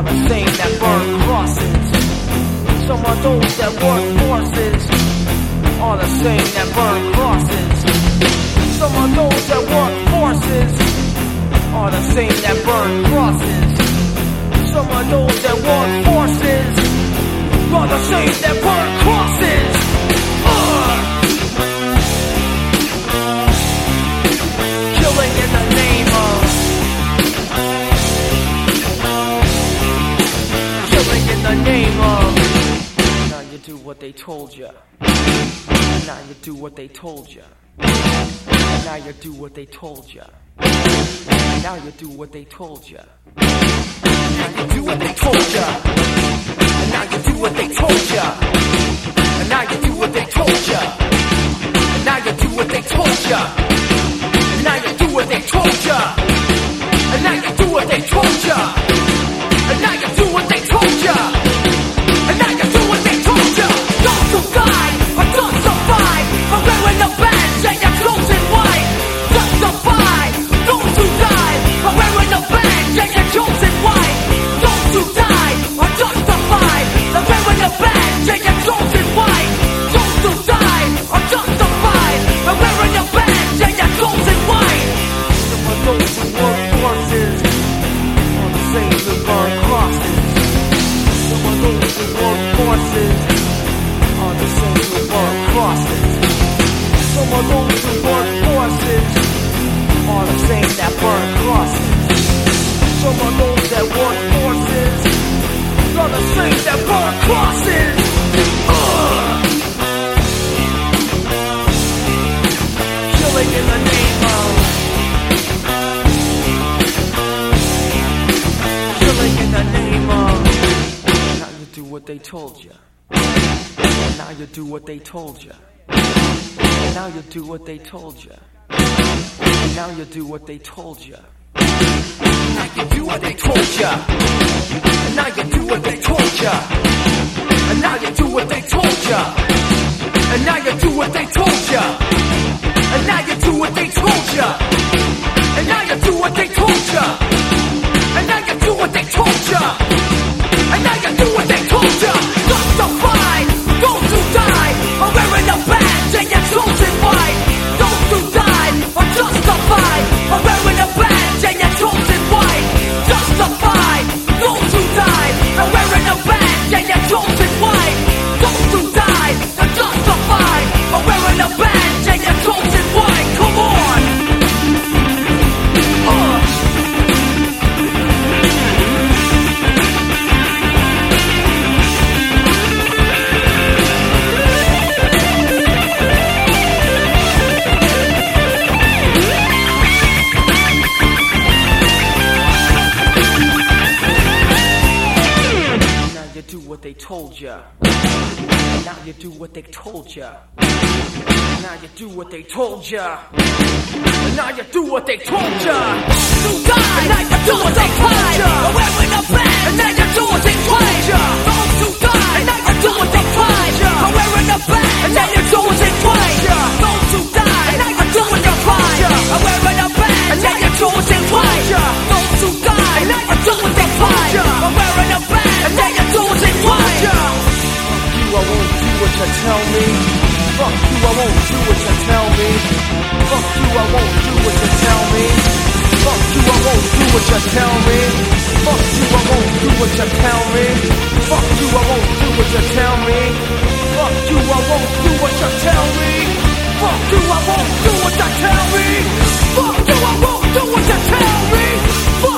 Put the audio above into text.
the same that burn crosses. Some of those that work forces are the same that burn crosses. Some of those that work forces are the same that burn crosses. Some of those that work forces are the same that burn crosses. Killing in the name of. Killing in the name of. Now you do what they told ya. Now you do what they told ya. Now you do what they told ya. Now you do what they told ya. Now you do what they told ya. And now you do what they told ya. And now you do what they told ya. And now you do what they told ya. And now you do what they told ya. And now you do what they told ya. And now you do what they told ya. And now you do what they told ya. Those who die or don't survive are wearing the badge and your clothes in white. Justify those who die are wearing the badge and your clothes in white. Those who die are justified. They're wearing the badge and your clothes in white. Those who die are justified. They're wearing the badge and your clothes in white. Some of those who work forces are the same who burn crosses. Some of those who work forces are the same who burn crosses. Some of those who work forces are the same that burn crosses. Some of those that work forces are the same that burn crosses. Killing in the name of. Killing in the name of. Now you do what they told ya. Now you do what they told ya. Now you do what they told ya. Now you do what they told ya. Now you do what they told ya. And now you do what they told ya. And now you do what they told ya. And now you do what they told ya. And now you do what they told ya. And now you do what they told ya. And now you do what they told ya. And now you do what they told ya. Justify those who die are wearing a badge and your clothes in white. Those who died are justified are wearing a badge and your clothes in white. Justify those who died are wearing a badge and your clothes in white. Those who died are justified are wearing a badge and your clothes in white. Come on. Do what they told ya. Now you do what they told ya. Now you do what they told ya. Now you do what they told ya. You die. Now you do what they told ya. Wearing a badge. And now you do what they told ya. Those who die. Now you do what they told ya. Wearing a badge. And now you do what they told ya. Those who die. Now you do what they told ya. Wearing a badge. And now you do what they told ya. Those who die. Now you do what they told ya. Wearing a badge. And now you do what they told ya. Fuck you, I won't do what you tell me. Fuck you, I won't do what you tell me. Fuck you, I won't do what you tell me. Fuck you, I won't do what you tell me. Fuck you, I won't do what you tell me. Fuck you, I won't do what you tell me. Fuck you, I won't do what you tell me. Fuck you, I won't do what you tell me. Fuck you, I won't do what you tell me.